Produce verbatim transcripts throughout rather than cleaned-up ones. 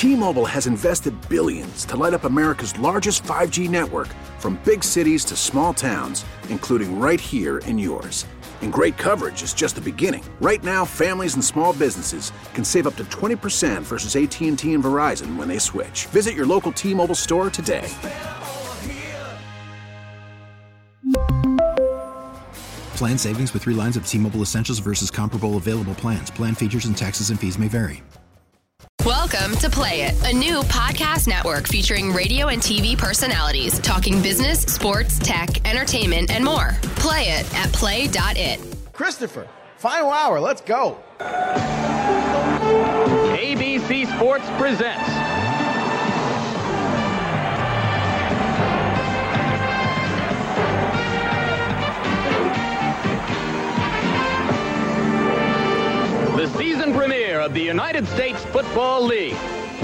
T-Mobile has invested billions to light up America's largest five G network, from big cities to small towns, including right here in yours. And great coverage is just the beginning. Right now, families and small businesses can save up to twenty percent versus A T and T and Verizon when they switch. Visit your local T-Mobile store today. Plan savings with three lines of T-Mobile Essentials versus comparable available plans. Plan features and taxes and fees may vary. Welcome to Play It, a new podcast network featuring radio and T V personalities talking business, sports, tech, entertainment, and more. Play it at play dot it. Christopher, final hour, let's go. A B C Sports presents the season premiere of the United States Football League.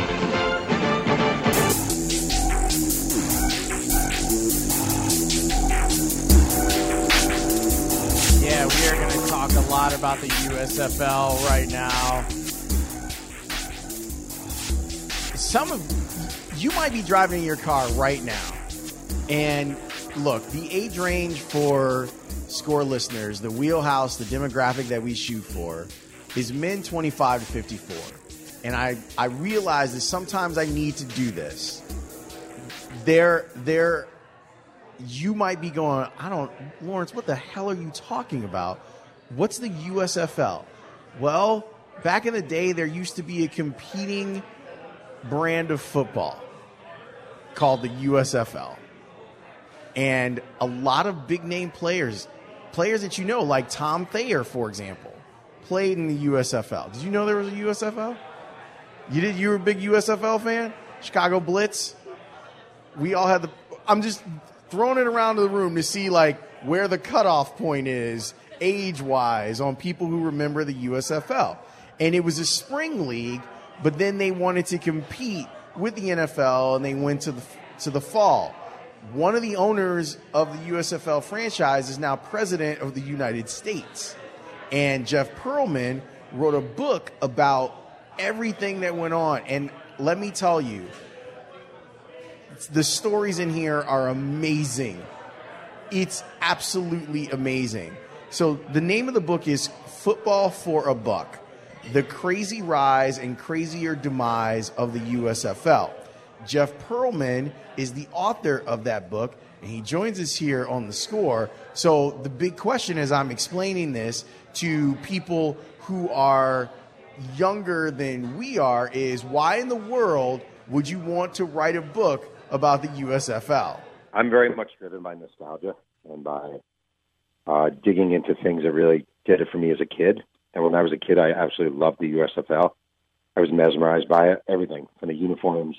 Yeah, we are going to talk a lot about the U S F L right now. Some of you might be driving in your car right now. And look, the age range for Score listeners, the wheelhouse, the demographic that we shoot for is men twenty-five to fifty-four. And I, I realize that sometimes I need to do this. There, there, you might be going, I don't, Lawrence, what the hell are you talking about? What's the U S F L? Well, back in the day, there used to be a competing brand of football called the U S F L. And a lot of big name players, players that you know, like Tom Thayer, for example, played in the U S F L. Did you know there was a U S F L? You did? You were a big U S F L fan? Chicago Blitz? We all had the... I'm just throwing it around the room to see, like, where the cutoff point is age-wise on people who remember the U S F L. And it was a spring league, but then they wanted to compete with the N F L, and they went to the to the fall. One of the owners of the U S F L franchise is now president of the United States. And Jeff Pearlman wrote a book about everything that went on. And let me tell you, the stories in here are amazing. It's absolutely amazing. So the name of the book is Football for a Buck: The Crazy Rise and Crazier Demise of the U S F L. Jeff Pearlman is the author of that book, and he joins us here on The Score. So the big question as I'm explaining this to people who are younger than we are is, why in the world would you want to write a book about the U S F L? I'm very much driven by nostalgia and by uh, digging into things that really did it for me as a kid. And when I was a kid, I absolutely loved the U S F L. I was mesmerized by it, everything from the uniforms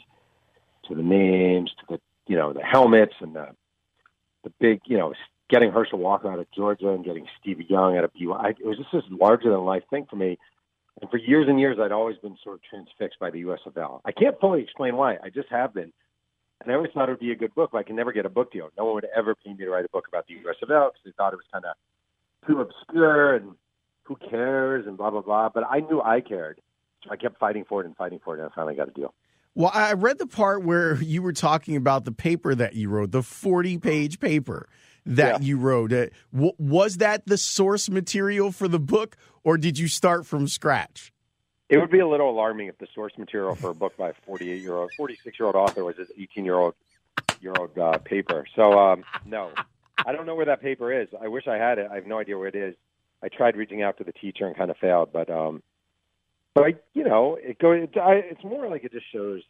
to the names to the, you know, the helmets and the the big, you know, getting Herschel Walker out of Georgia and getting Stevie Young out of B Y U. It was just this larger than life thing for me. And for years and years, I'd always been sort of transfixed by the U S F L. I can't fully explain why. I just have been. And I always thought it would be a good book, but I can never get a book deal. No one would ever pay me to write a book about the U S F L because they thought it was kind of too obscure and who cares and blah, blah, blah. But I knew I cared. So I kept fighting for it and fighting for it, and I finally got a deal. Well, I read the part where you were talking about the paper that you wrote, the forty-page paper that yeah. you wrote. Uh, w- was that the source material for the book, or did you start from scratch? It would be a little alarming if the source material for a book by a forty-eight-year-old, forty-six-year-old author was his eighteen-year-old year old uh, paper. So, um, no. I don't know where that paper is. I wish I had it. I have no idea where it is. I tried reaching out to the teacher and kind of failed, but um, but I, you know, it goes. It, I, it's more like it just shows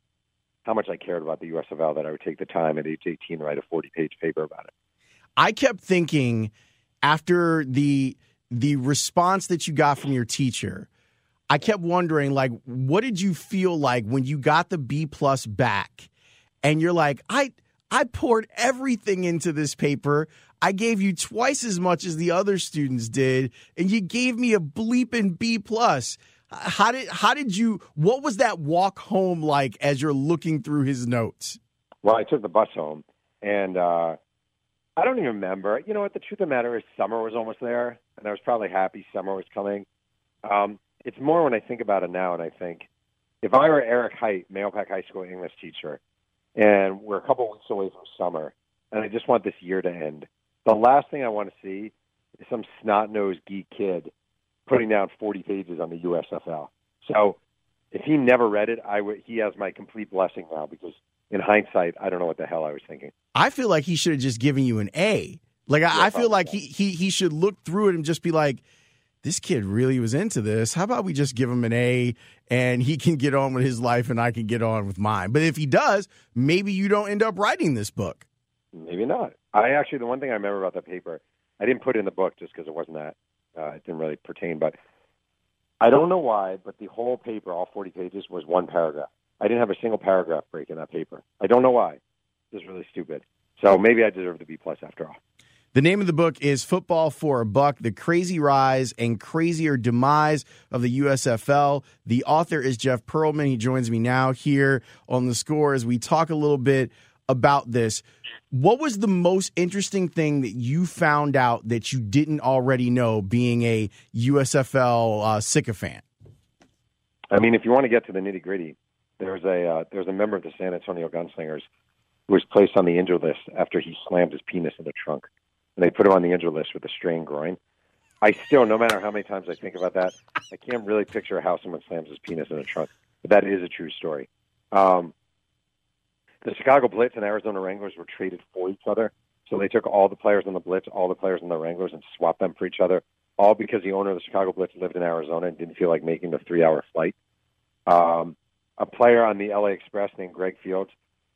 how much I cared about the U S F L that I would take the time at age eighteen to write a forty-page paper about it. I kept thinking after the the response that you got from your teacher, I kept wondering, like, what did you feel like when you got the B plus back, and you're like, I I poured everything into this paper. I gave you twice as much as the other students did, and you gave me a bleeping B plus. How did how did you? What was that walk home like as you're looking through his notes? Well, I took the bus home, and uh, I don't even remember. You know what? The truth of the matter is, summer was almost there, and I was probably happy summer was coming. Um, it's more when I think about it now, and I think, if I were Eric Height, Mahopac High School English teacher, and we're a couple weeks away from summer, and I just want this year to end, the last thing I want to see is some snot-nosed geek kid putting down forty pages on the U S F L. So if he never read it, I would, he has my complete blessing now, because in hindsight, I don't know what the hell I was thinking. I feel like he should have just given you an A. Like, I, Yeah, I feel like he, he he should look through it and just be like, this kid really was into this. How about we just give him an A and he can get on with his life and I can get on with mine? But if he does, maybe you don't end up writing this book. Maybe not. I actually, the one thing I remember about that paper, I didn't put it in the book just because it wasn't that, uh, it didn't really pertain, but I don't know why, but the whole paper, all forty pages, was one paragraph. I didn't have a single paragraph break in that paper. I don't know why. It's really stupid. So maybe I deserve the B plus after all. The name of the book is Football for a Buck, The Crazy Rise and Crazier Demise of the U S F L. The author is Jeff Pearlman. He joins me now here on The Score as we talk a little bit about this. What was the most interesting thing that you found out that you didn't already know, being a U S F L uh, sycophant? I mean, if you want to get to the nitty-gritty, there's a uh, there's a member of the San Antonio Gunslingers who was placed on the injured list after he slammed his penis in the trunk. And they put him on the injured list with a strained groin. I still, no matter how many times I think about that, I can't really picture how someone slams his penis in a trunk. But that is a true story. Um, the Chicago Blitz and Arizona Wranglers were traded for each other. So they took all the players on the Blitz, all the players on the Wranglers, and swapped them for each other, all because the owner of the Chicago Blitz lived in Arizona and didn't feel like making the three-hour flight. Um, a player on the L A Express named Greg Fields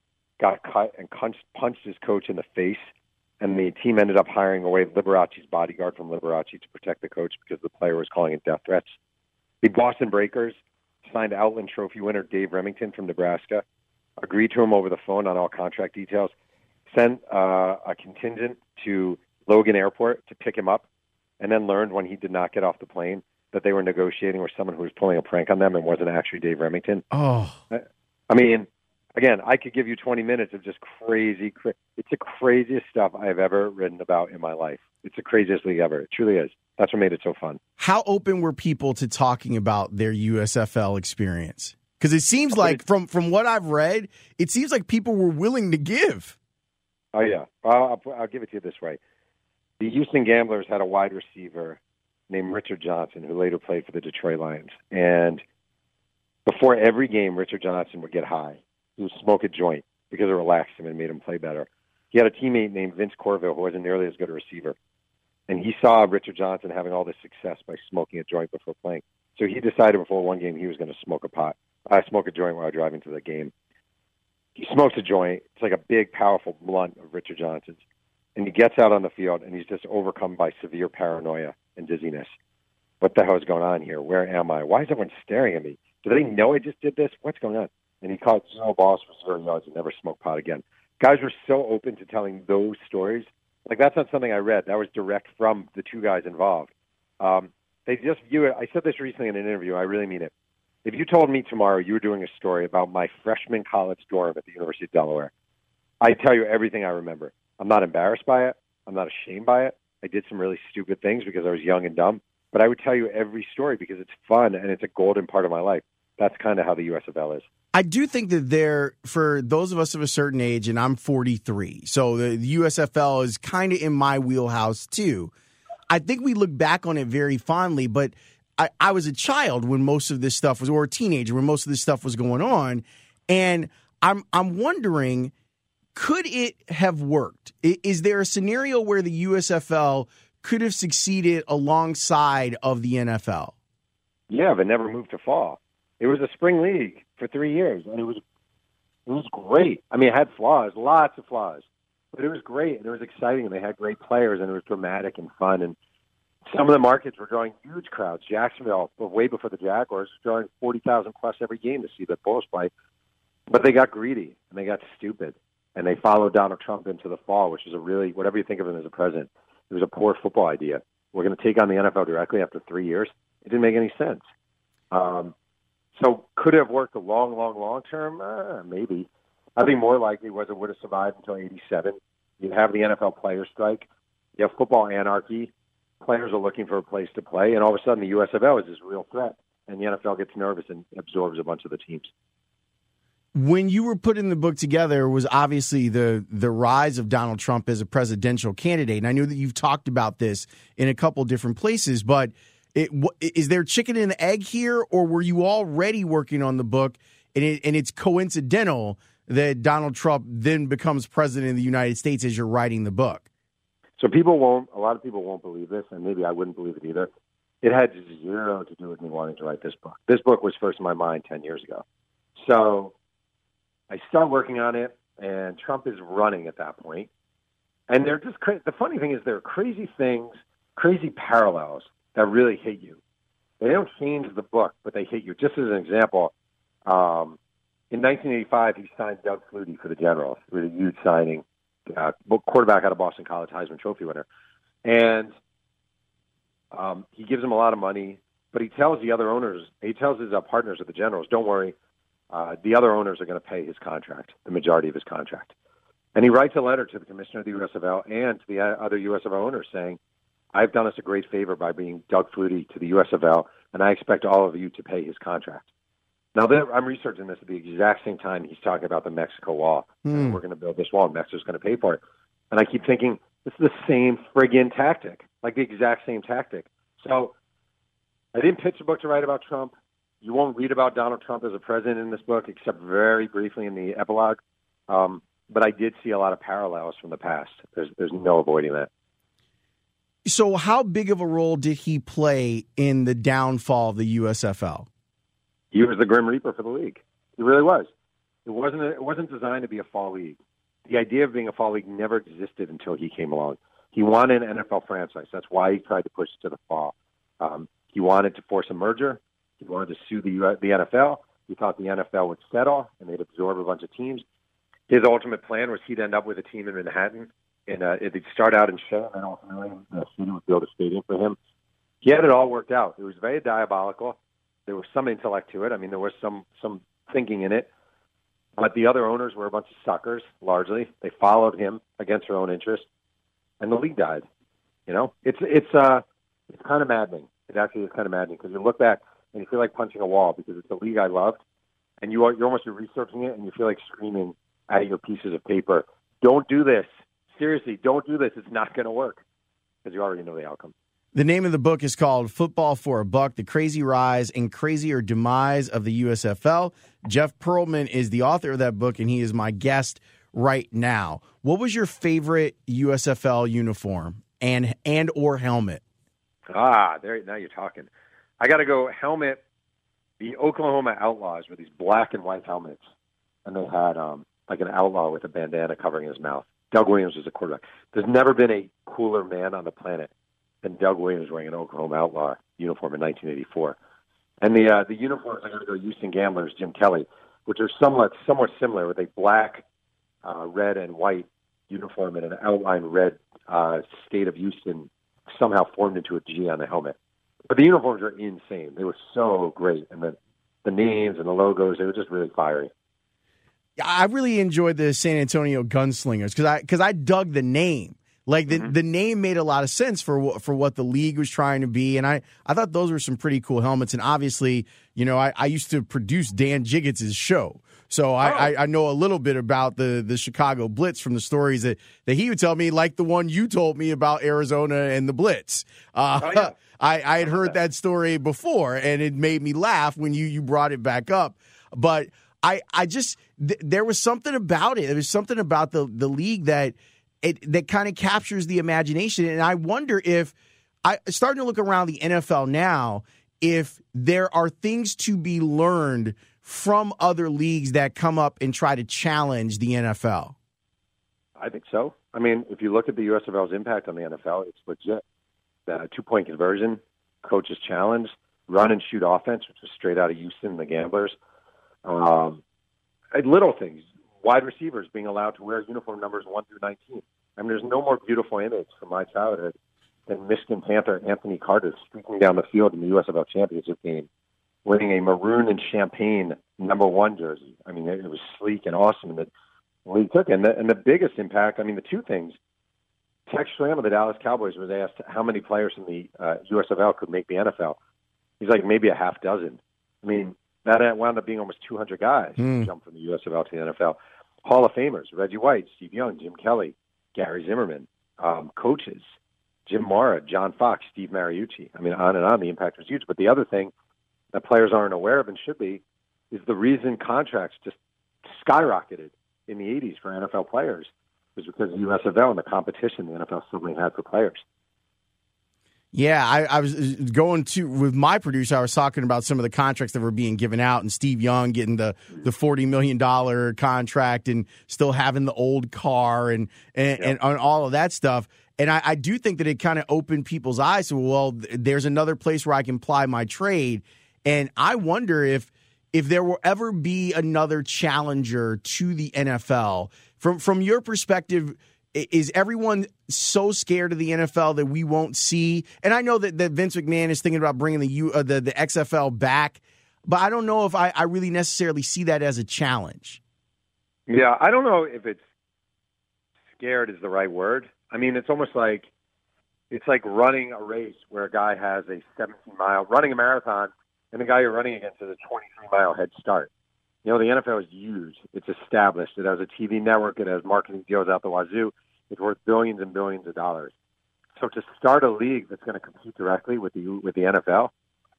got cut and punched, punched his coach in the face. And the team ended up hiring away Liberace's bodyguard from Liberace to protect the coach because the player was calling it death threats. The Boston Breakers signed Outland Trophy winner Dave Remington from Nebraska, agreed to him over the phone on all contract details, sent uh, a contingent to Logan Airport to pick him up, and then learned when he did not get off the plane that they were negotiating with someone who was pulling a prank on them and wasn't actually Dave Remington. Oh. I mean... Again, I could give you twenty minutes of just crazy, cra- it's the craziest stuff I've ever written about in my life. It's the craziest league ever. It truly is. That's what made it so fun. How open were people to talking about their U S F L experience? Because it seems like, from, from what I've read, it seems like people were willing to give. Oh, yeah. I'll, I'll give it to you this way. The Houston Gamblers had a wide receiver named Richard Johnson, who later played for the Detroit Lions. And before every game, Richard Johnson would get high. He would smoke a joint because it relaxed him and made him play better. He had a teammate named Vince Corville who wasn't nearly as good a receiver. And he saw Richard Johnson having all this success by smoking a joint before playing. So he decided before one game he was going to smoke a pot. I smoke a joint while driving to the game. He smokes a joint. It's like a big, powerful blunt of Richard Johnson's. And he gets out on the field, and he's just overcome by severe paranoia and dizziness. What the hell is going on here? Where am I? Why is everyone staring at me? Do they know I just did this? What's going on? And he caught zero balls for zero yards and never smoked pot again. Guys were so open to telling those stories. Like, that's not something I read. That was direct from the two guys involved. Um, they just view it. I said this recently in an interview. I really mean it. If you told me tomorrow you were doing a story about my freshman college dorm at the University of Delaware, I'd tell you everything I remember. I'm not embarrassed by it. I'm not ashamed by it. I did some really stupid things because I was young and dumb. But I would tell you every story because it's fun and it's a golden part of my life. That's kind of how the U S F L is. I do think that there, for those of us of a certain age, and I'm forty-three, so the U S F L is kind of in my wheelhouse too. I think we look back on it very fondly, but I, I was a child when most of this stuff was, or a teenager when most of this stuff was going on, and I'm I'm wondering, could it have worked? Is there a scenario where the U S F L could have succeeded alongside of the N F L? Yeah, but never moved to fall. It was a spring league for three years, and it was it was great. I mean, it had flaws, lots of flaws, but it was great, and it was exciting, and they had great players, and it was dramatic and fun, and some of the markets were drawing huge crowds. Jacksonville, way before the Jaguars, was drawing forty thousand plus every game to see the Bulls play, but they got greedy, and they got stupid, and they followed Donald Trump into the fall, which is a really, whatever you think of him as a president, it was a poor football idea. We're going to take on the N F L directly after three years. It didn't make any sense. Um, So could it have worked a long, long, long term? Uh, maybe. I think more likely was it would have survived until eighty-seven. You have the N F L players strike. You have football anarchy. Players are looking for a place to play, and all of a sudden the U S F L is this real threat. and the N F L gets nervous and absorbs a bunch of the teams. When you were putting the book together was obviously the the rise of Donald Trump as a presidential candidate. And I know that you've talked about this in a couple different places, but it, is there chicken and egg here, or were you already working on the book and, it, and it's coincidental that Donald Trump then becomes president of the United States as you're writing the book? So people won't, a lot of people won't believe this, and maybe I wouldn't believe it either. It had zero to do with me wanting to write this book. This book was first in my mind ten years ago. So I start working on it, and Trump is running at that point. And they're just cra- the funny thing is there are crazy things, crazy parallels that really hit you. They don't change the book, but they hit you. Just as an example, um, in nineteen eighty-five, he signed Doug Flutie for the Generals. It was a huge signing, uh, quarterback out of Boston College, Heisman Trophy winner. And um, he gives him a lot of money, but he tells the other owners, he tells his uh, partners at the Generals, don't worry, Uh, the other owners are going to pay his contract, the majority of his contract. And he writes a letter to the commissioner of the U S F L and to the other U S F L owners saying, I've done us a great favor by bringing Doug Flutie to the U S F L, and I expect all of you to pay his contract. Now, I'm researching this at the exact same time he's talking about the Mexico wall. Mm. We're going to build this wall, and Mexico's going to pay for it. And I keep thinking, this is the same friggin' tactic, like the exact same tactic. So I didn't pitch a book to write about Trump. You won't read about Donald Trump as a president in this book, except very briefly in the epilogue. Um, but I did see a lot of parallels from the past. There's, there's no avoiding that. So how big of a role did he play in the downfall of the U S F L? He was the Grim Reaper for the league. He really was. It wasn't, a, it wasn't designed to be a fall league. The idea of being a fall league never existed until he came along. He wanted an N F L franchise. That's why he tried to push it to the fall. Um, he wanted to force a merger. He wanted to sue the the N F L. He thought the N F L would settle, and they'd absorb a bunch of teams. His ultimate plan was he'd end up with a team in Manhattan, and uh, they'd start out in Shea, and ultimately the city would build a stadium for him. He had it all worked out. It was very diabolical. There was some intellect to it. I mean, there was some some thinking in it. But the other owners were a bunch of suckers, largely. They followed him against their own interest, and the league died. You know, it's it's uh it's kind of maddening. It actually is kind of maddening because you look back and you feel like punching a wall because it's a league I loved, and you are, you're almost researching it, and you feel like screaming at your pieces of paper, don't do this. Seriously, don't do this. It's not going to work because you already know the outcome. The name of the book is called Football for a Buck, The Crazy Rise and Crazier Demise of the U S F L. Jeff Pearlman is the author of that book, and he is my guest right now. What was your favorite U S F L uniform and and or helmet? Ah, there now you're talking. I got to go helmet. The Oklahoma Outlaws were these black and white helmets, and they had um, like an outlaw with a bandana covering his mouth. Doug Williams was a quarterback. There's never been a cooler man on the planet than Doug Williams wearing an Oklahoma Outlaw uniform in nineteen eighty-four. And the uh, the uniforms, I got to go Houston Gamblers, Jim Kelly, which are somewhat somewhat similar with a black, uh, red, and white uniform and an outlined red uh, state of Houston somehow formed into a G on the helmet. But the uniforms are insane. They were so great. And the, the names and the logos, they were just really fiery. I really enjoyed the San Antonio Gunslingers because I, because I dug the name. Like, the, mm-hmm. the name made a lot of sense for for what the league was trying to be. And I, I thought those were some pretty cool helmets. And obviously, you know, I, I used to produce Dan Jiggetts' show. So I, oh. I, I know a little bit about the, the Chicago Blitz from the stories that, that he would tell me, like the one you told me about Arizona and the Blitz. Uh, oh, yeah. I, I had heard that. that story before, and it made me laugh when you, you brought it back up. But I, I just th- there was something about it. There was something about the, the league that it that kind of captures the imagination. And I wonder if I starting to look around the N F L now, if there are things to be learned from other leagues that come up and try to challenge the N F L. I think so. I mean, if you look at the U S F L's impact on the N F L, it's legit. The two-point conversion, coaches challenge, run and shoot offense, which was straight out of Houston, the Gamblers. Um, little things, wide receivers being allowed to wear uniform numbers one through nineteen. I mean, there's no more beautiful image from my childhood than Michigan Panther Anthony Carter streaking down the field in the U S F L championship game, wearing a maroon and champagne number one jersey. I mean, it was sleek and awesome. And the league took it. And the, and the biggest impact, I mean, the two things, Tex Schramm of the Dallas Cowboys was asked how many players in the uh, U S F L could make the N F L. He's like maybe a half dozen. I mean, that wound up being almost two hundred guys Mm. who jumped from the U S F L to the N F L. Hall of Famers, Reggie White, Steve Young, Jim Kelly, Gary Zimmerman, um, coaches, Jim Mara, John Fox, Steve Mariucci. I mean, on and on, the impact was huge. But the other thing that players aren't aware of and should be is the reason contracts just skyrocketed in the eighties for N F L players was because of the U S F L and the competition the N F L suddenly had for players. Yeah, I, I was going to with my producer. I was talking about some of the contracts that were being given out, and Steve Young getting the, the forty million dollars contract and still having the old car and and, Yeah. and, and all of that stuff. And I, I do think that it kind of opened people's eyes to, well, there's another place where I can ply my trade. And I wonder if if there will ever be another challenger to the N F L. From from your perspective, is everyone so scared of the N F L that we won't see? And I know that, that Vince McMahon is thinking about bringing the U, uh, the the X F L back, but I don't know if I, I really necessarily see that as a challenge. Yeah, I don't know if it's scared is the right word. I mean, it's almost like it's like running a race where a guy has a seventeen mile, running a marathon, and the guy you're running against has a twenty-three mile head start. You know, the N F L is huge. It's established. It has a T V network. It has marketing deals out the wazoo. It's worth billions and billions of dollars. So to start a league that's going to compete directly with the with the N F L,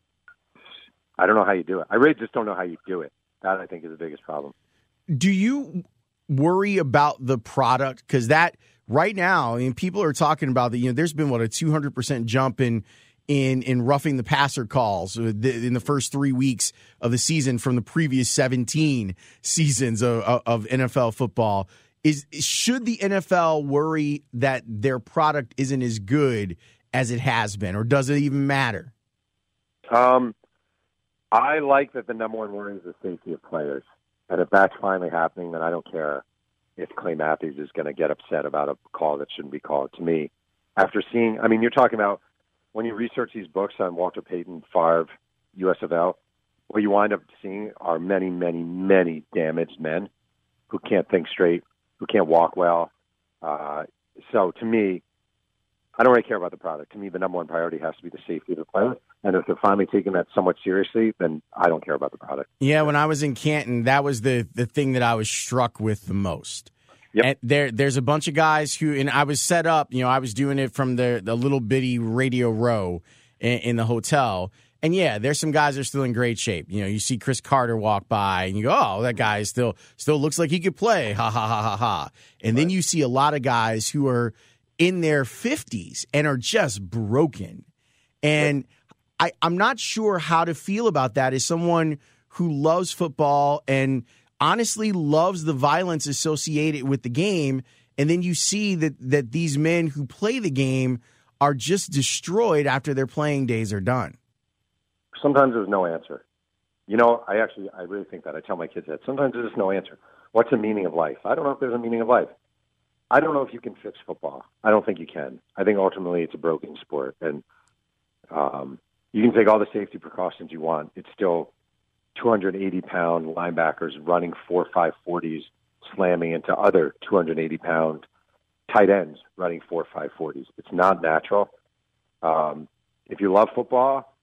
I don't know how you do it. I really just don't know how you do it. That, I think, is the biggest problem. Do you worry about the product? Because that right now, I mean, people are talking about that. You know, there's been what a two hundred percent jump in. In, in roughing the passer calls in the first three weeks of the season from the previous seventeen seasons of, of N F L football. Is should the N F L worry that their product isn't as good as it has been, or does it even matter? Um, I like that the number one worry is the safety of players. And if that's finally happening, then I don't care if Clay Matthews is going to get upset about a call that shouldn't be called. To me, after seeing, I mean, you're talking about when you research these books on Walter Payton, Favre, U S F L, what you wind up seeing are many, many, many damaged men who can't think straight, who can't walk well. Uh, so to me, I don't really care about the product. To me, the number one priority has to be the safety of the player. And if they're finally taking that somewhat seriously, then I don't care about the product. Yeah, when I was in Canton, that was the, the thing that I was struck with the most. Yep. And there, there's a bunch of guys who, and I was set up, you know, I was doing it from the, the little bitty radio row in, in the hotel. And yeah, there's some guys that are still in great shape. You know, you see Chris Carter walk by and you go, oh, that guy still still looks like he could play. Ha, ha, ha, ha, ha. And right. Then you see a lot of guys who are in their fifties and are just broken. And I, I'm not sure how to feel about that as someone who loves football and honestly loves the violence associated with the game, and then you see that that these men who play the game are just destroyed after their playing days are done. Sometimes there's no answer. You know, I actually, I really think that. I tell my kids that. Sometimes there's no answer. What's the meaning of life? I don't know if there's a meaning of life. I don't know if you can fix football. I don't think you can. I think ultimately it's a broken sport, and um, you can take all the safety precautions you want. It's still two hundred eighty pound linebackers running four five forties, slamming into other two hundred eighty pound tight ends running four five forties. It's not natural. Um, if you love football,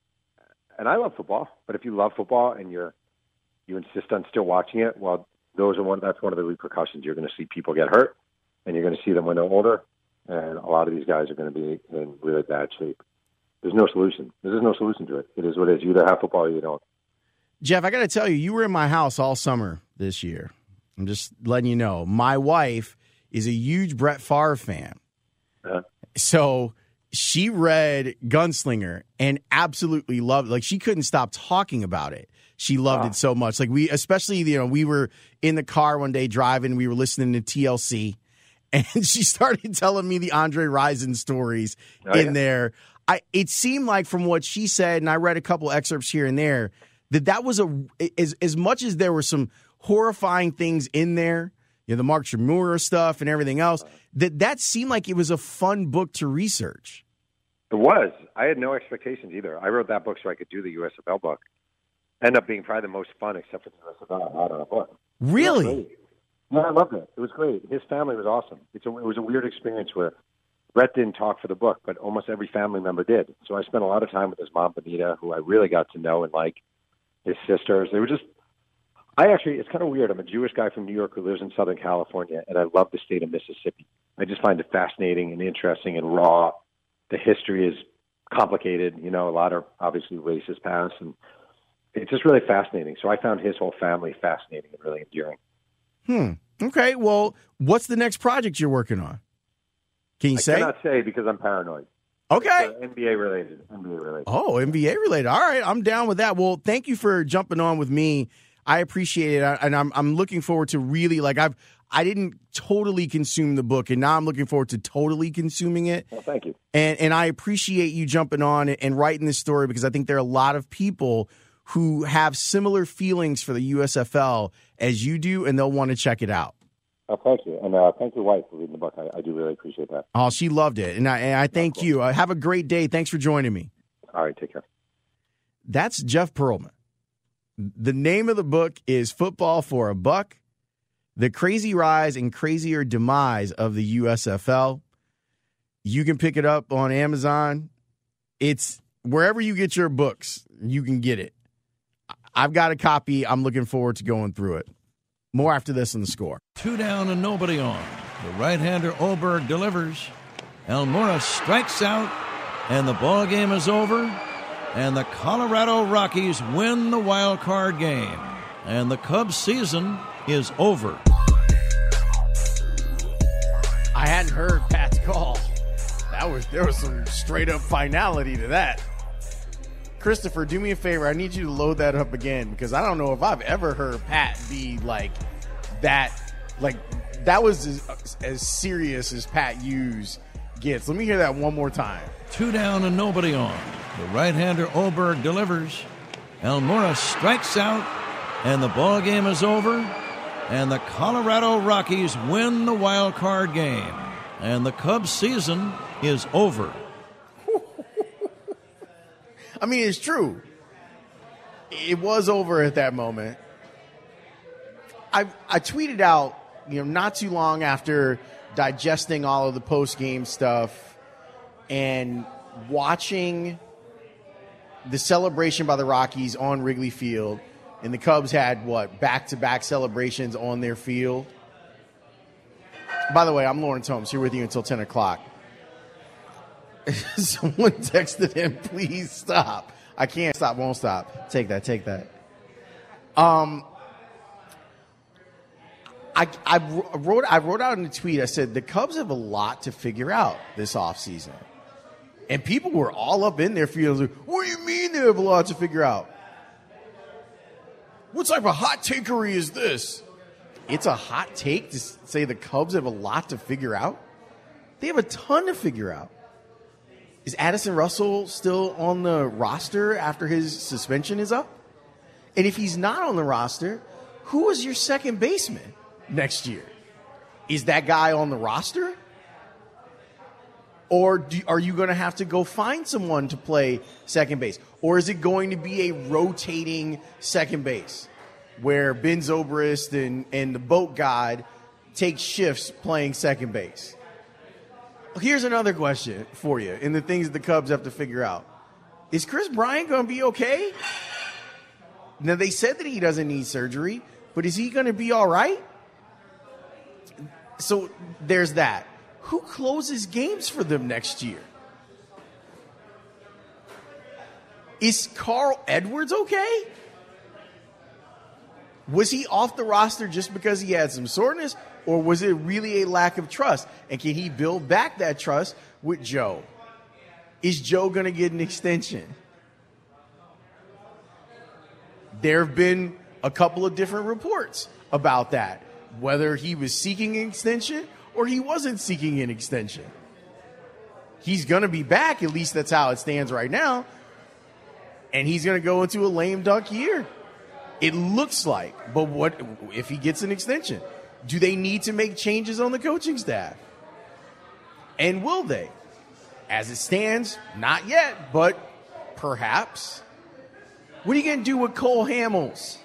and I love football, but if you love football and you're you insist on still watching it, well, those are one. That's one of the repercussions. You're going to see people get hurt, and you're going to see them when they're older, and a lot of these guys are going to be in really bad shape. There's no solution. There's no solution to it. It is what it is. You either have football or you don't. Jeff, I got to tell you, you were in my house all summer this year. I'm just letting you know. My wife is a huge Brett Favre fan. Uh-huh. So she read Gunslinger and absolutely loved it. Like, she couldn't stop talking about it. She loved wow. it so much. Like, we, especially, you know, we were in the car one day driving. We were listening to T L C, and she started telling me the Andre Rison stories oh, in yeah. there. I, it seemed like from what she said, and I read a couple excerpts here and there, that that was a as as much as there were some horrifying things in there, you know, the Mark Shimura stuff and everything else, that that seemed like it was a fun book to research. It was. I had no expectations either. I wrote that book so I could do the U S F L book. Ended up being probably the most fun, except for the U S F L I had on a book. Really? No, I loved it. It was great. His family was awesome. It's a, it was a weird experience where Brett didn't talk for the book, but almost every family member did. So I spent a lot of time with his mom, Benita, who I really got to know, and like his sisters. They were just, I actually, it's kind of weird. I'm a Jewish guy from New York who lives in Southern California, and I love the state of Mississippi. I just find it fascinating and interesting and raw. The history is complicated. You know, a lot of obviously racist past, and it's just really fascinating. So I found his whole family fascinating and really endearing. Hmm. Okay. Well, what's the next project you're working on? Can you I say? I cannot say because I'm paranoid. Okay. Uh, N B A related. N B A related. Oh, N B A related. All right. I'm down with that. Well, thank you for jumping on with me. I appreciate it. And I'm I'm looking forward to really, like, I've, I didn't totally consume the book, and now I'm looking forward to totally consuming it. Well, thank you. And, and I appreciate you jumping on and writing this story, because I think there are a lot of people who have similar feelings for the U S F L as you do, and they'll want to check it out. Oh, thank you. And uh, thank your wife for reading the book. I, I do really appreciate that. Oh, she loved it. And I, and I thank you. Uh, have a great day. Thanks for joining me. All right, take care. That's Jeff Pearlman. The name of the book is Football for a Buck: The Crazy Rise and Crazier Demise of the U S F L. You can pick it up on Amazon. It's wherever you get your books, you can get it. I've got a copy. I'm looking forward to going through it. More after this in The Score. Two down and nobody on. The right-hander Oberg delivers. Almora strikes out, and the ball game is over. And the Colorado Rockies win the wild card game. And the Cubs season is over. I hadn't heard Pat's call. That was there was some straight up finality to that. Christopher, do me a favor. I need you to load that up again, because I don't know if I've ever heard Pat be like that. Like, that was as, as serious as Pat Hughes gets. Let me hear that one more time. Two down and nobody on. The right-hander Oberg delivers. Almora strikes out, and the ball game is over. And the Colorado Rockies win the wild card game. And the Cubs season is over. I mean, it's true. It was over at that moment. I I tweeted out, you know, not too long after digesting all of the post-game stuff and watching the celebration by the Rockies on Wrigley Field, and the Cubs had, what, back-to-back celebrations on their field. By the way, I'm Lawrence Holmes, here with you until ten o'clock. Someone texted him, please stop. I can't stop, won't stop. Take that, take that. Um, I, I wrote I wrote out in a tweet, I said, the Cubs have a lot to figure out this offseason. And people were all up in their feelings. Like, what do you mean they have a lot to figure out? What type of hot takery is this? It's a hot take to say the Cubs have a lot to figure out? They have a ton to figure out. Is Addison Russell still on the roster after his suspension is up? And if he's not on the roster, who is your second baseman next year? Is that guy on the roster? Or do, are you going to have to go find someone to play second base? Or is it going to be a rotating second base where Ben Zobrist and, and the boat god take shifts playing second base? Here's another question for you, and the things that the Cubs have to figure out. Is Chris Bryant going to be okay? Now, they said that he doesn't need surgery, but is he going to be all right? So there's that. Who closes games for them next year? Is Carl Edwards okay? Was he off the roster just because he had some soreness, or was it really a lack of trust? And can he build back that trust with Joe? Is Joe going to get an extension? There have been a couple of different reports about that, whether he was seeking an extension or he wasn't seeking an extension. He's going to be back, at least that's how it stands right now, and he's going to go into a lame duck year. It looks like. But what if he gets an extension? Do they need to make changes on the coaching staff? And will they? As it stands, not yet, but perhaps. What are you going to do with Cole Hamels?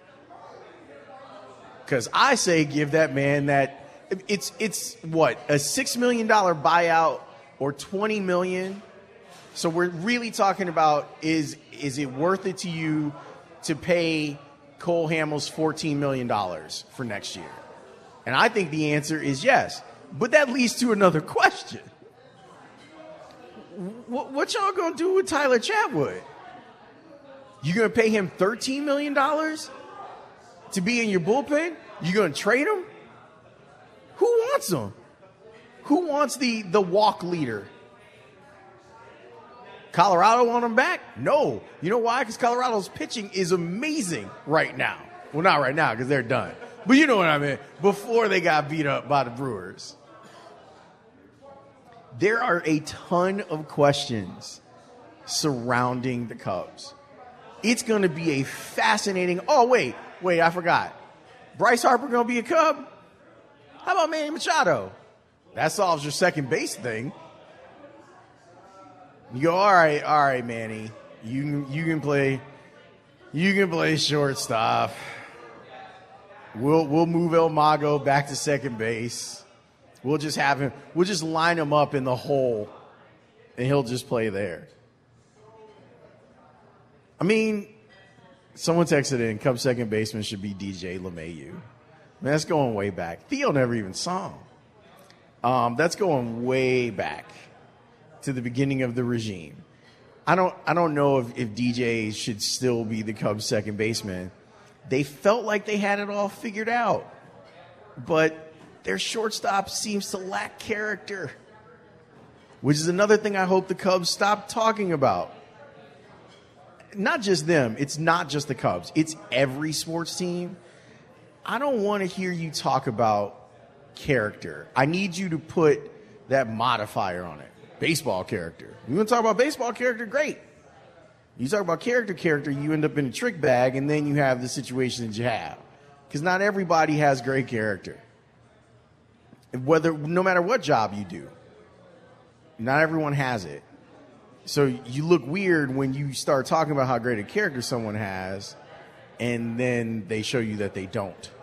Because I say give that man that. It's, it's what, a six million dollars buyout or twenty million dollars. So we're really talking about, is is it worth it to you to pay Cole Hamels fourteen million dollars for next year? And I think the answer is yes. But that leads to another question. What, what y'all going to do with Tyler Chatwood? You going to pay him thirteen million dollars to be in your bullpen? You going to trade him? Who wants him? Who wants the, the walk leader? Colorado want him back? No. You know why? Because Colorado's pitching is amazing right now. Well, not right now because they're done. But you know what I mean. Before they got beat up by the Brewers. There are a ton of questions surrounding the Cubs. It's going to be a fascinating. Oh, wait. Wait, I forgot. Bryce Harper going to be a Cub? How about Manny Machado? That solves your second base thing. You go, all right, all right, Manny. You you can play, you can play shortstop. We'll we'll move El Mago back to second base. We'll just have him. We'll just line him up in the hole, and he'll just play there. I mean, someone texted in, Cubs second baseman should be D J LeMahieu. Man, that's going way back. Theo never even saw him. Um, that's going way back to the beginning of the regime. I don't I don't know if, if D J should still be the Cubs second baseman. They felt like they had it all figured out. But their shortstop seems to lack character. Which is another thing I hope the Cubs stop talking about. Not just them. It's not just the Cubs. It's every sports team. I don't want to hear you talk about character. I need you to put that modifier on it. Baseball character. You want to talk about baseball character? Great. You talk about character, character, you end up in a trick bag, and then you have the situation that you have. Because not everybody has great character. Whether, no matter what job you do, not everyone has it. So you look weird when you start talking about how great a character someone has, and then they show you that they don't.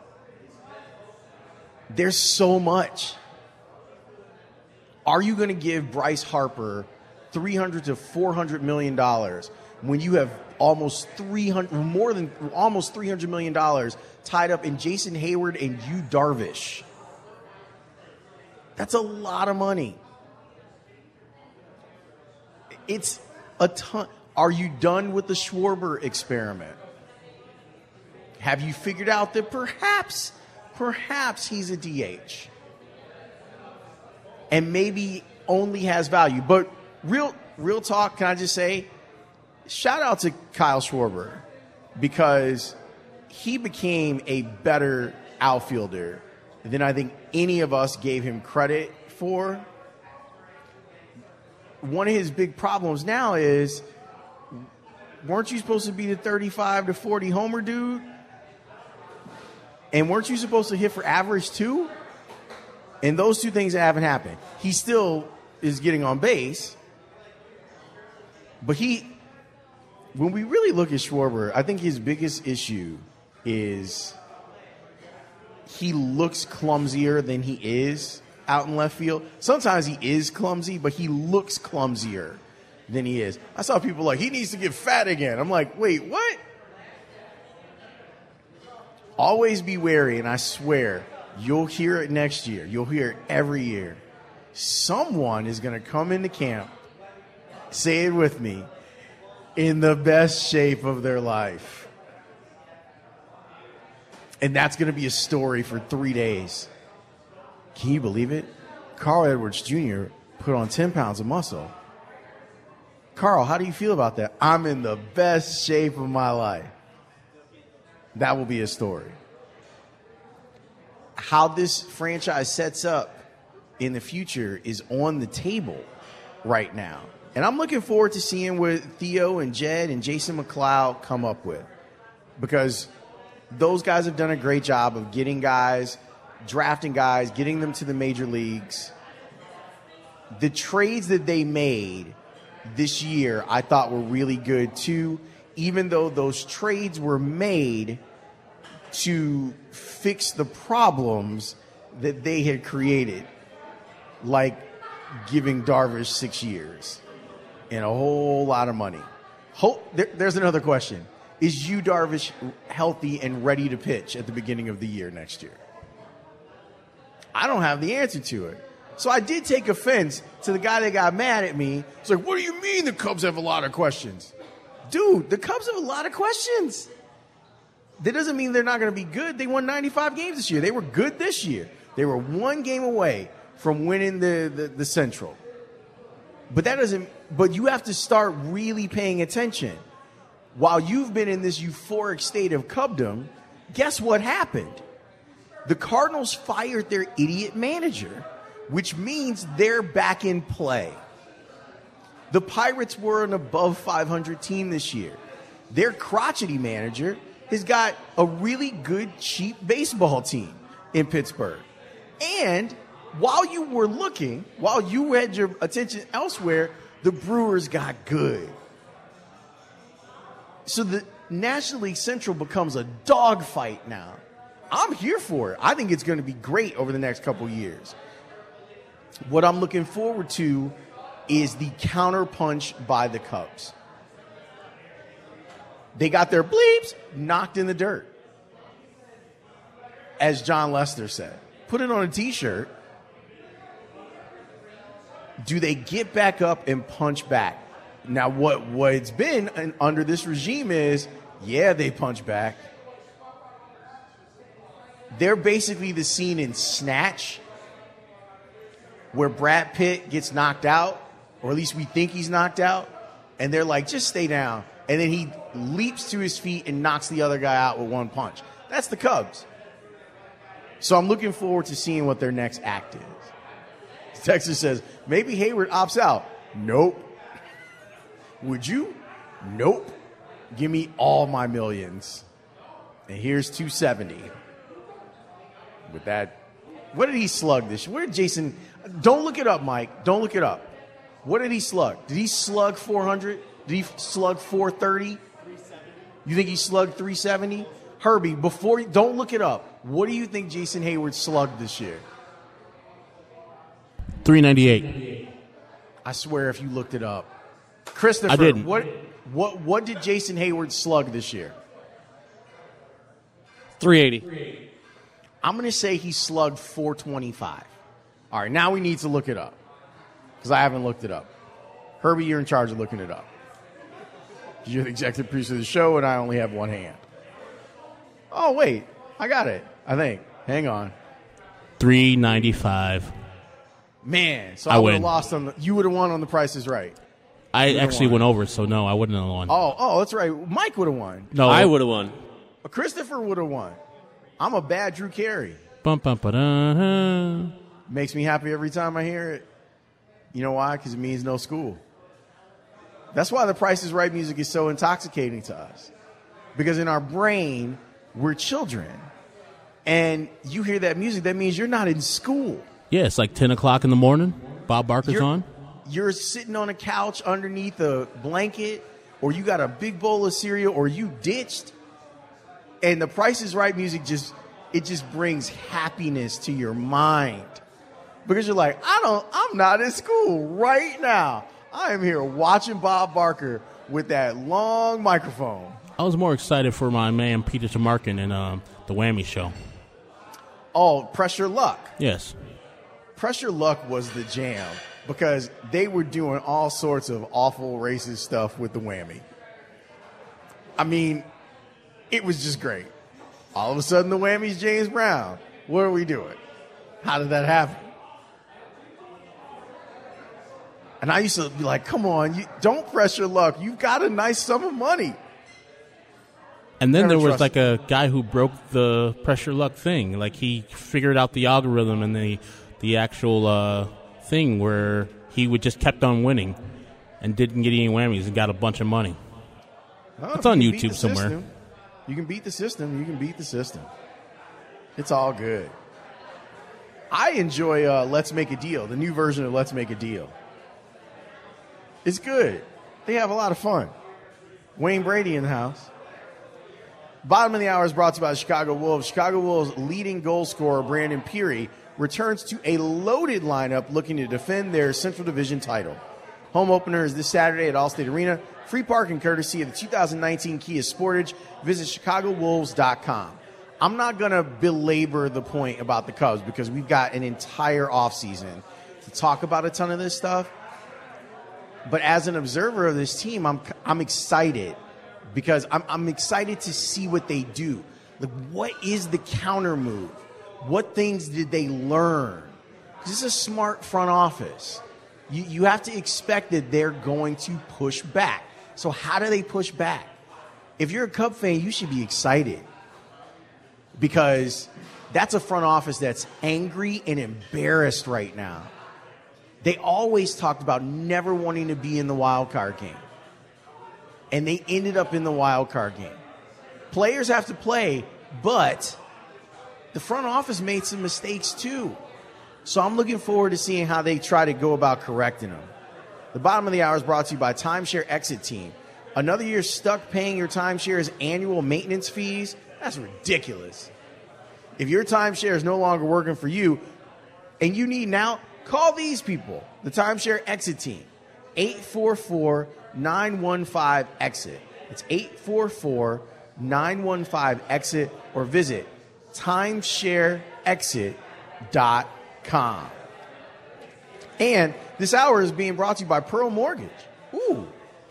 There's so much. Are you going to give Bryce Harper three hundred to four hundred million dollars when you have almost three hundred, more than almost three hundred million dollars tied up in Jason Hayward and Yu Darvish? That's a lot of money. It's a ton. Are you done with the Schwarber experiment? Have you figured out that perhaps, perhaps he's a D H? And maybe only has value. But real real talk, can I just say, shout out to Kyle Schwarber, because he became a better outfielder than I think any of us gave him credit for. One of his big problems now is, weren't you supposed to be the thirty-five to forty homer dude? And weren't you supposed to hit for average too? And those two things haven't happened. He still is getting on base. But he, when we really look at Schwarber, I think his biggest issue is he looks clumsier than he is out in left field. Sometimes he is clumsy, but he looks clumsier than he is. I saw people like, he needs to get fat again. I'm like, wait, what? Always be wary, and I swear, you'll hear it next year. You'll hear it every year. Someone is going to come into camp, say it with me, in the best shape of their life. And that's going to be a story for three days. Can you believe it? Carl Edwards Junior put on ten pounds of muscle. Carl, how do you feel about that? I'm in the best shape of my life. That will be a story. How this franchise sets up in the future is on the table right now. And I'm looking forward to seeing what Theo and Jed and Jason McLeod come up with. Because those guys have done a great job of getting guys, drafting guys, getting them to the major leagues. The trades that they made this year I thought were really good too, even though those trades were made to fix the problems that they had created. Like giving Darvish six years and a whole lot of money. Ho- there, there's another question. Is Yu Darvish healthy and ready to pitch at the beginning of the year next year? I don't have the answer to it. So I did take offense to the guy that got mad at me. It's like, what do you mean the Cubs have a lot of questions? Dude, the Cubs have a lot of questions. That doesn't mean they're not going to be good. They won ninety-five games this year. They were good this year. They were one game away from winning the, the, the Central. But that doesn't – but you have to start really paying attention. While you've been in this euphoric state of Cubdom, guess what happened? The Cardinals fired their idiot manager, which means they're back in play. The Pirates were an above five hundred team this year. Their crotchety manager has got a really good, cheap baseball team in Pittsburgh. And while you were looking, while you had your attention elsewhere, the Brewers got good. So the National League Central becomes a dogfight now. I'm here for it. I think it's going to be great over the next couple years. What I'm looking forward to is the counterpunch by the Cubs. They got their bleeps knocked in the dirt. As John Lester said, put it on a t-shirt. Do they get back up and punch back? Now, what, what it's been under this regime is, yeah, they punch back. They're basically the scene in Snatch where Brad Pitt gets knocked out, or at least we think he's knocked out, and they're like, just stay down. And then he leaps to his feet and knocks the other guy out with one punch. That's the Cubs. So I'm looking forward to seeing what their next act is. Texas says, maybe Hayward opts out. Nope. Would you? Nope. Give me all my millions. And here's two seventy. With that, what did he slug this year? Where did Jason, don't look it up, Mike. Don't look it up. What did he slug? Did he slug four hundred? Did he slug four thirty? You think he slugged three seventy? Herbie, before, don't look it up. What do you think Jason Hayward slugged this year? three ninety-eight. I swear if you looked it up. Christopher, I didn't. what what what did Jason Hayward slug this year? three eighty. I'm going to say he slugged four twenty-five. All right, now we need to look it up because I haven't looked it up. Herbie, you're in charge of looking it up. You're the executive producer of the show, and I only have one hand. Oh, wait. I got it, I think. Hang on. three ninety-five. Man, so I, I would have win. lost on the, you would have won on The Price is Right. I actually won. went over, so no, I wouldn't have won. Oh, oh, that's right. Mike would have won. No, I would have won. Christopher would have won. I'm a bad Drew Carey. Bum, bum, ba-da-da. Makes me happy every time I hear it. You know why? Because it means no school. That's why The Price is Right music is so intoxicating to us. Because in our brain, we're children. And you hear that music, that means you're not in school. Yeah, it's like ten o'clock in the morning. Bob Barker's You're, on. you're sitting on a couch underneath a blanket, or you got a big bowl of cereal, or you ditched. And The Price is Right music just, it just brings happiness to your mind. Because you're like, I don't, I'm not in school right now. I am here watching Bob Barker with that long microphone. I was more excited for my man Peter Tamarkin in um, the Whammy Show. Oh, Pressure Luck. Yes. Pressure Luck was the jam because they were doing all sorts of awful racist stuff with the Whammy. I mean, it was just great. All of a sudden, the Whammy's James Brown. What are we doing? How did that happen? And I used to be like, come on, you, don't press your luck. You've got a nice sum of money. And then Never there was trust like a guy who broke the pressure luck thing. Like he figured out the algorithm and the the actual uh, thing where he would just kept on winning and didn't get any whammies and got a bunch of money. Oh, it's on you can beat YouTube the somewhere. system. You can beat the system. You can beat the system. It's all good. I enjoy uh, Let's Make a Deal, the new version of Let's Make a Deal. It's good. They have a lot of fun. Wayne Brady in the house. Bottom of the hour is brought to you by the Chicago Wolves. Chicago Wolves leading goal scorer Brandon Peary returns to a loaded lineup looking to defend their Central Division title. Home opener is this Saturday at Allstate Arena. Free parking courtesy of the two thousand nineteen Kia Sportage. Visit chicago wolves dot com. I'm not going to belabor the point about the Cubs because we've got an entire offseason to talk about a ton of this stuff. But as an observer of this team, I'm I'm excited because I'm I'm excited to see what they do. Like, what is the counter move? What things did they learn? This is a smart front office. You you have to expect that they're going to push back. So how do they push back? If you're a Cub fan, you should be excited because that's a front office that's angry and embarrassed right now. They always talked about never wanting to be in the wild card game. And they ended up in the wild card game. Players have to play, but the front office made some mistakes too. So I'm looking forward to seeing how they try to go about correcting them. The bottom of the hour is brought to you by Timeshare Exit Team. Another year stuck paying your timeshare's annual maintenance fees? That's ridiculous. If your timeshare is no longer working for you and you need now, call these people, the Timeshare Exit Team, eight four four, nine one five, exit. It's eight four four, nine one five, exit or visit timeshare exit dot com. And this hour is being brought to you by Pearl Mortgage. Ooh.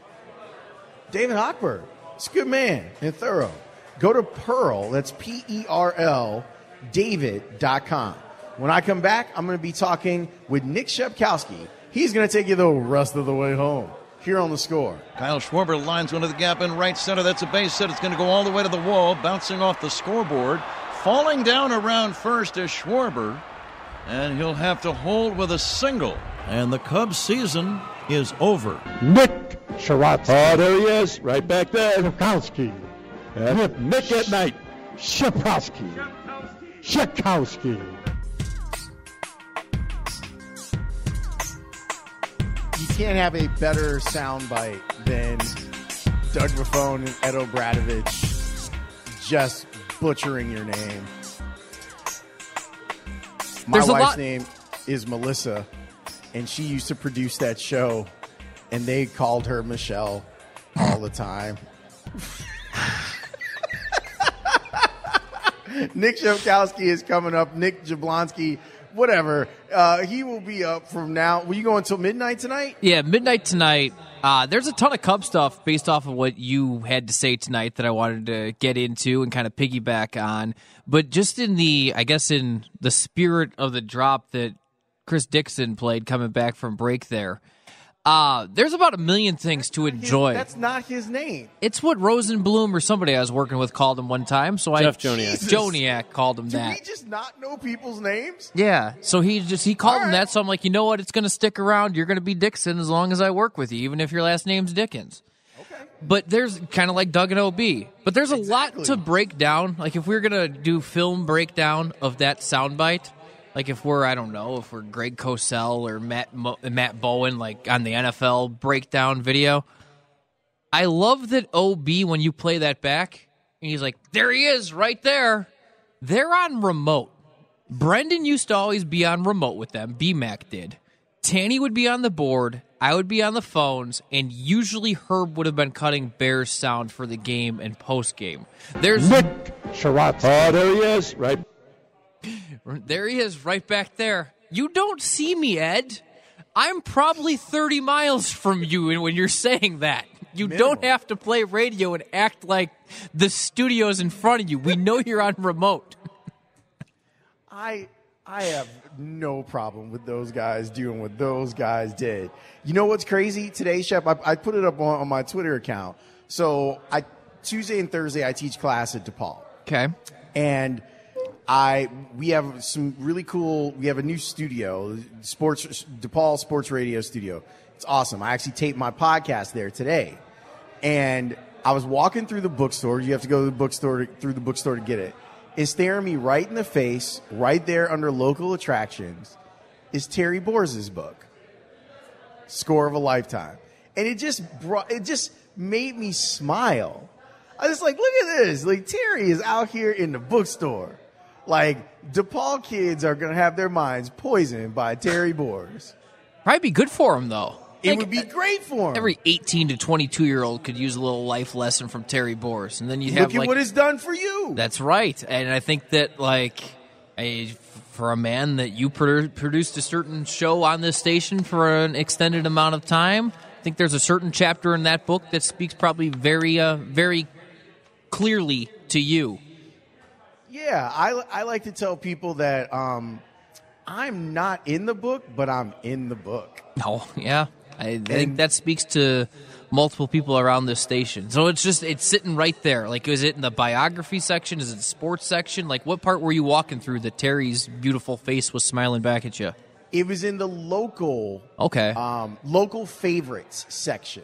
David Hochberg. It's a good man and thorough. Go to Pearl, that's P E R L, David dot com. When I come back, I'm going to be talking with Nick Shepkowski. He's going to take you the rest of the way home here on The Score. Kyle Schwarber lines one to the gap in right center. That's a base hit. It's going to go all the way to the wall, bouncing off the scoreboard. Falling down around first is Schwarber, and he'll have to hold with a single. And the Cubs season is over. Nick Sharatsky. Oh, there he is, right back there. Shepkowski. Yeah. Nick at night. Shepkowski. Shepkowski. You can't have a better soundbite than Doug Buffone and Ed O'Bradovich just butchering your name. My There's wife's lot- name is Melissa, and she used to produce that show, and they called her Michelle all the time. Nick Shepkowski is coming up. Nick Jablonski, whatever. Uh, he will be up from now. Will you go until midnight tonight? Yeah, midnight tonight. Uh, there's a ton of Cub stuff based off of what you had to say tonight that I wanted to get into and kind of piggyback on. But just in the, I guess, in the spirit of the drop that Chris Dixon played coming back from break there, uh, there's about a million things to enjoy. His, that's not his name. It's what Rosenblum or somebody I was working with called him one time. So Jeff I, Joniak. Joniak called him Do that. we just not know people's names? Yeah, so he just he called All him right. that. So I'm like, you know what? It's going to stick around. You're going to be Dixon as long as I work with you, even if your last name's Dickens. Okay. But there's kind of like Doug and O B. But there's a Exactly. lot to break down. Like if we're going to do film breakdown of that soundbite, like if we're, I don't know, if we're Greg Cosell or Matt Mo- Matt Bowen, like on the N F L breakdown video, I love that O B, when you play that back, and he's like, there he is, right there. They're on remote. Brendan used to always be on remote with them. B-Mac did. Tanny would be on the board. I would be on the phones. And usually Herb would have been cutting Bears sound for the game and post-game. There's Nick Sharatsky. Oh, there he is, right. There he is, right back there. You don't see me, Ed. I'm probably thirty miles from you when you're saying that. You Minimal. don't have to play radio and act like the studio's in front of you. We know you're on remote. I I have no problem with those guys doing what those guys did. You know what's crazy today, Shep? I, I put it up on, on my Twitter account. So I Tuesday and Thursday I teach class at DePaul. Okay. And I we have some really cool. We have a new studio, sports DePaul Sports Radio Studio. It's awesome. I actually taped my podcast there today, and I was walking through the bookstore. You have to go to the bookstore to, through the bookstore to get it. It's staring me right in the face, right there under local attractions, is Terry Boers' book, Score of a Lifetime, and it just brought it just made me smile. I was like, look at this. Like, Terry is out here in the bookstore. Like, DePaul kids are going to have their minds poisoned by Terry Boers. Probably be good for him, though. It Like, would be great for him. Every eighteen to twenty-two-year-old could use a little life lesson from Terry Boers. And then you have, Look at like, what it's done for you. That's right. And I think that, like, a, for a man that you produ- produced a certain show on this station for an extended amount of time, I think there's a certain chapter in that book that speaks probably very, uh, very clearly to you. Yeah, I, I like to tell people that um, I'm not in the book, but I'm in the book. Oh, yeah. I think that speaks to multiple people around this station. So it's just, it's sitting right there. Like, is it in the biography section? Is it the sports section? Like, what part were you walking through that Terry's beautiful face was smiling back at you? It was in the local, Okay. um, local favorites section.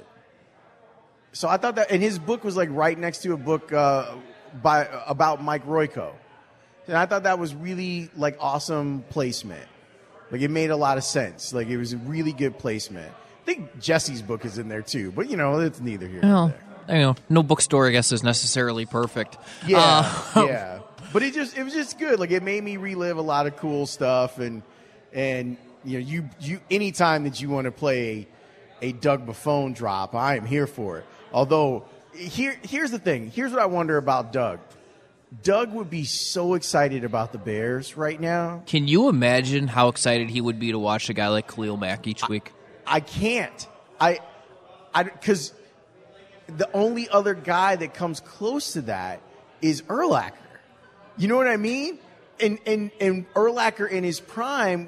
So I thought that, and his book was like right next to a book uh, by about Mike Royko. And I thought that was really like awesome placement. Like, it made a lot of sense. Like, it was a really good placement. I think Jesse's book is in there too, but you know, it's neither here nor Well, there. you know, no bookstore, I guess, is necessarily perfect. Yeah, Uh, yeah. But it just it was just good. Like, it made me relive a lot of cool stuff, and and you know, you you anytime that you want to play a, a Doug Buffone drop, I am here for it. Although here here's the thing. Here's what I wonder about Doug. Doug would be so excited about the Bears right now. Can you imagine how excited he would be to watch a guy like Khalil Mack each week? I can't. I, I, because the only other guy that comes close to that is Urlacher. You know what I mean? And and and Urlacher in his prime,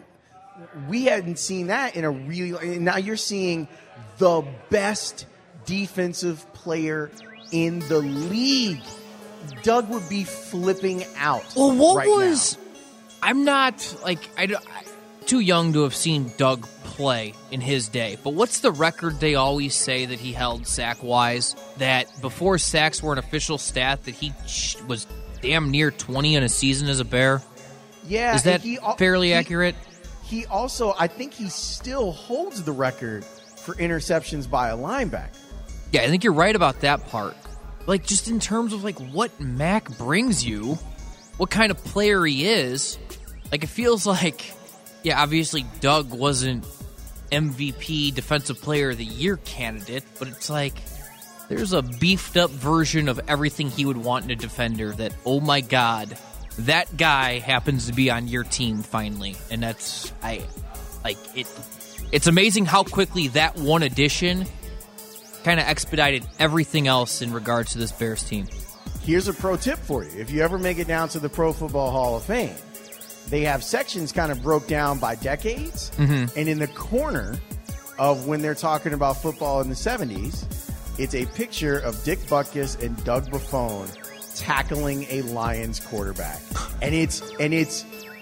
we hadn't seen that in a really. And now you're seeing the best defensive player in the league. Doug would be flipping out. Well, what right was? now. I'm not like I, don't- I too young to have seen Doug play in his day. But what's the record they always say that he held sack wise? That before sacks were an official stat, that he sh- was damn near twenty in a season as a Bear. Yeah, is that and he al- fairly he- accurate? He also, I think he still holds the record for interceptions by a linebacker. Yeah, I think you're right about that part. Like, just in terms of like what Mac brings you, what kind of player he is. Like, it feels like, yeah, obviously Doug wasn't M V P Defensive Player of the Year candidate, but it's like there's a beefed up version of everything he would want in a defender that, oh my God, that guy happens to be on your team finally. And that's, I, like, it. It's amazing how quickly that one addition kind of expedited everything else in regards to this Bears team. Here's a pro tip for you. If you ever make it down to the Pro Football Hall of Fame, they have sections kind of broke down by decades. Mm-hmm. And in the corner of when they're talking about football in the seventies, it's a picture of Dick Butkus and Doug Buffone tackling a Lions quarterback. And it's and it's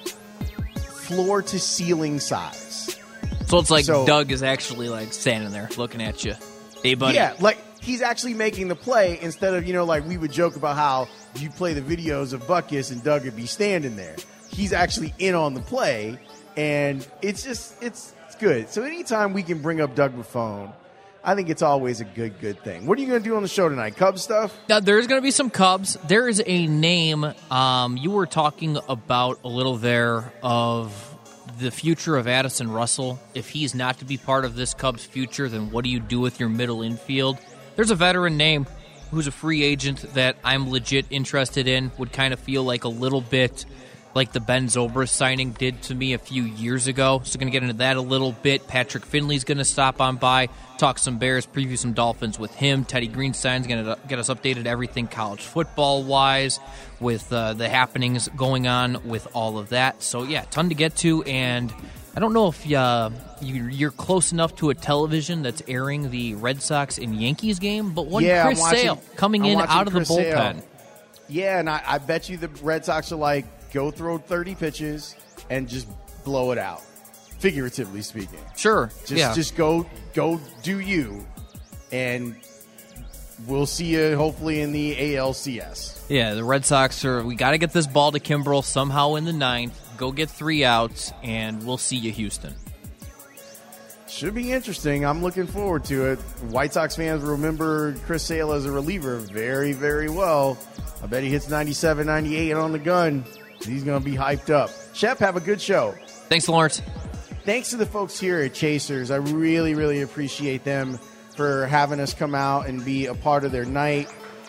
floor to ceiling size. So it's like So- Doug is actually like standing there looking at you. Hey, buddy. Yeah, like he's actually making the play instead of, you know, like we would joke about how you play the videos of Butkus and Doug would be standing there. He's actually in on the play, and it's just, it's, it's good. So anytime we can bring up Doug Buffone, I think it's always a good, good thing. What are you going to do on the show tonight? Cubs stuff? Now, there's going to be some Cubs. There is a name um, you were talking about a little there of the future of Addison Russell. If he's not to be part of this Cubs future, then what do you do with your middle infield? There's a veteran name who's a free agent that I'm legit interested in. Would kind of feel like a little bit like the Ben Zobrist signing did to me a few years ago. So going to get into that a little bit. Patrick Finley's going to stop on by, talk some Bears, preview some Dolphins with him. Teddy Greenstein's going to get us updated everything college football-wise with uh, the happenings going on with all of that. So, yeah, ton to get to, and I don't know if uh, you, you're close enough to a television that's airing the Red Sox and Yankees game, but one Yeah, Chris I'm watching- Sale coming I'm in watching out of the Chris Sale. bullpen. Yeah, and I, I bet you the Red Sox are like, go throw thirty pitches and just blow it out, figuratively speaking. Sure, Just yeah. just go go do you, and we'll see you hopefully in the A L C S. Yeah, the Red Sox are, we got to get this ball to Kimbrel somehow in the ninth, go get three outs, and we'll see you, Houston. should be interesting. I'm looking forward to it. White Sox fans remember Chris Sale as a reliever very, very well. I bet he hits ninety-seven, ninety-eight on the gun. He's going to be hyped up. Shep, have a good show. Thanks, Lawrence. Thanks to the folks here at Chasers. I really, really appreciate them for having us come out and be a part of their night.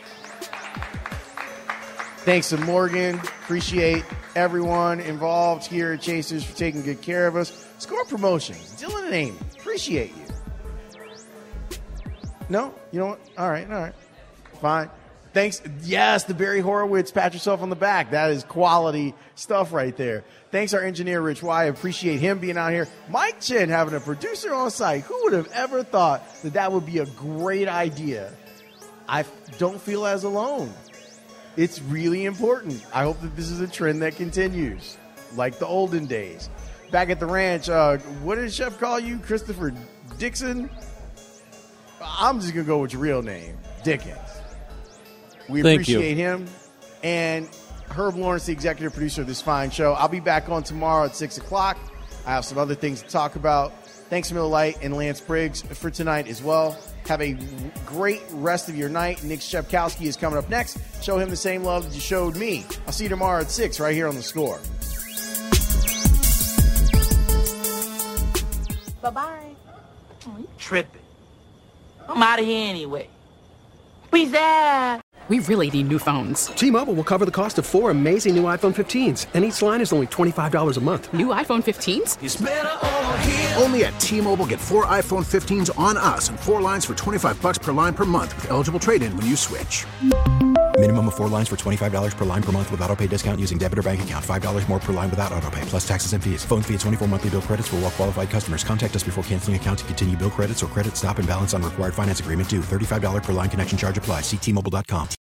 Thanks to Morgan. Appreciate everyone involved here at Chasers for taking good care of us. Score Promotions, Dylan and Amy, appreciate you. No? You know what? All right, all right. Fine. Thanks. Yes, the Barry Horowitz, pat yourself on the back. That is quality stuff right there. Thanks our engineer, Rich Y. Appreciate him being out here. Mike Chen having a producer on site. Who would have ever thought that that would be a great idea? I don't feel as alone. It's really important. I hope that this is a trend that continues, like the olden days. Back at the ranch, uh, what did Chef call you? Christopher Dixon? I'm just going to go with your real name, Dickens. We Thank appreciate you. him. And Herb Lawrence, the executive producer of this fine show. I'll be back on tomorrow at six o'clock. I have some other things to talk about. Thanks to Miller Lite and Lance Briggs for tonight as well. Have a great rest of your night. Nick Shepkowski is coming up next. Show him the same love that you showed me. I'll see you tomorrow at six right here on The Score. Bye-bye. Oh, you tripping. I'm out of here anyway. Peace out. We really need new phones. T-Mobile will cover the cost of four amazing new iPhone fifteens, and each line is only twenty-five dollars a month. New iPhone fifteens? It's better over here. Only at T-Mobile, get four iPhone fifteens on us and four lines for twenty-five bucks per line per month with eligible trade-in when you switch. Minimum of four lines for twenty-five dollars per line per month with autopay discount using debit or bank account. five dollars more per line without autopay, plus taxes and fees. Phone fee at twenty-four monthly bill credits for well-qualified customers. Contact us before canceling account to continue bill credits or credit stop and balance on required finance agreement due. thirty-five dollars per line connection charge applies. See T Mobile dot com.